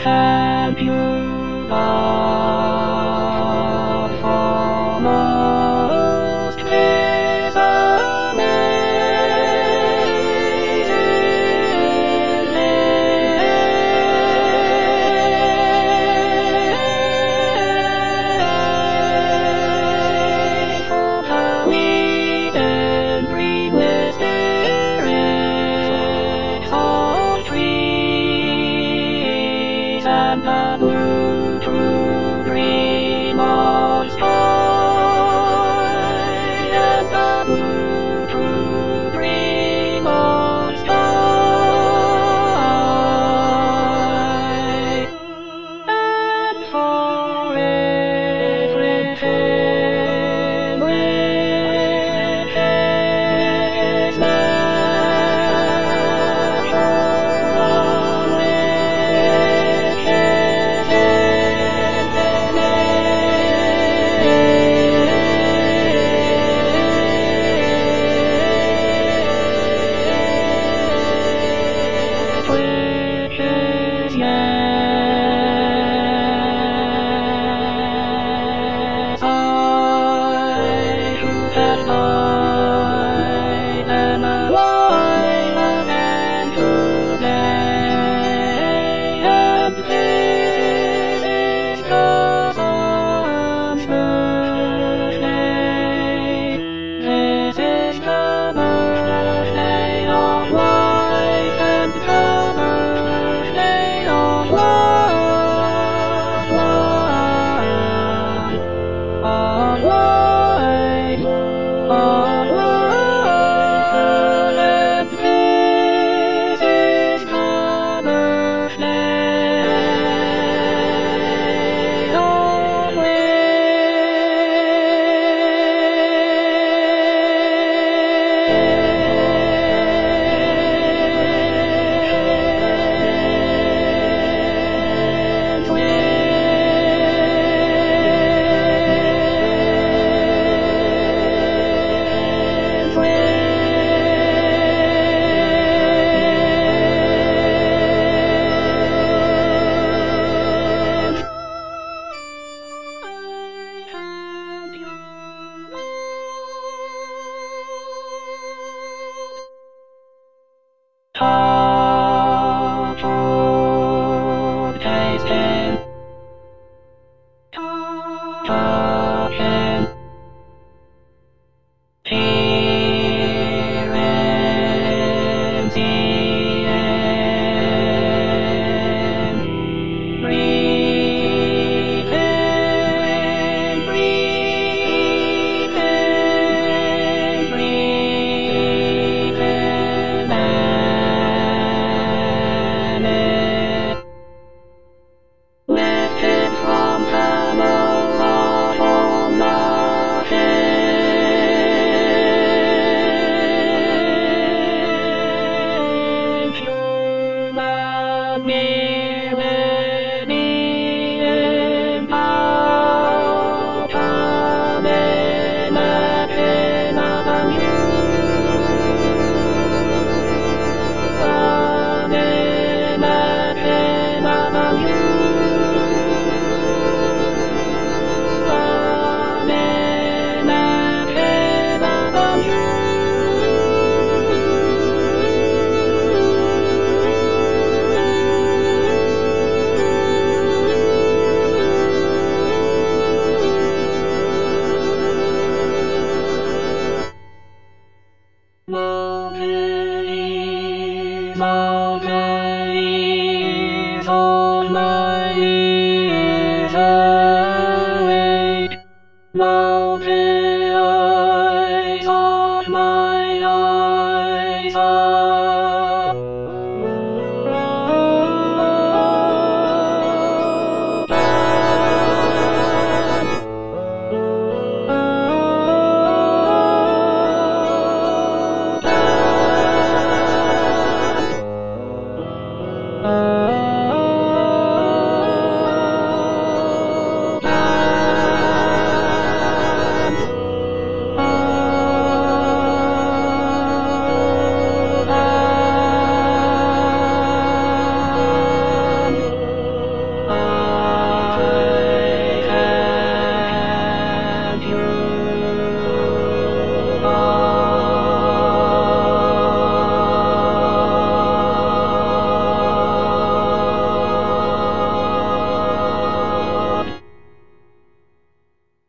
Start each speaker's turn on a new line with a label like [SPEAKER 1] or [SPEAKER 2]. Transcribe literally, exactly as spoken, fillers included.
[SPEAKER 1] thank you, God, for most His amazing grace. How we can breathe with spirits of trees and the blue true dream of sky, and the blue true dream of sky, and for everything which is natural, which is infinite, which is yes, I who had light and alive again today, and this is God's birthday. This is the birthday of life, and the birthday of love, love, of life, of life, and this is the birthday of Touch of tasting, touching, hearing, seeing, breathing, breathing, breathing, and it lifted from the low of all nothing. Human being, how come imagine about you? Come imagine about you. Come imagine about you. Mountains, mountains, on my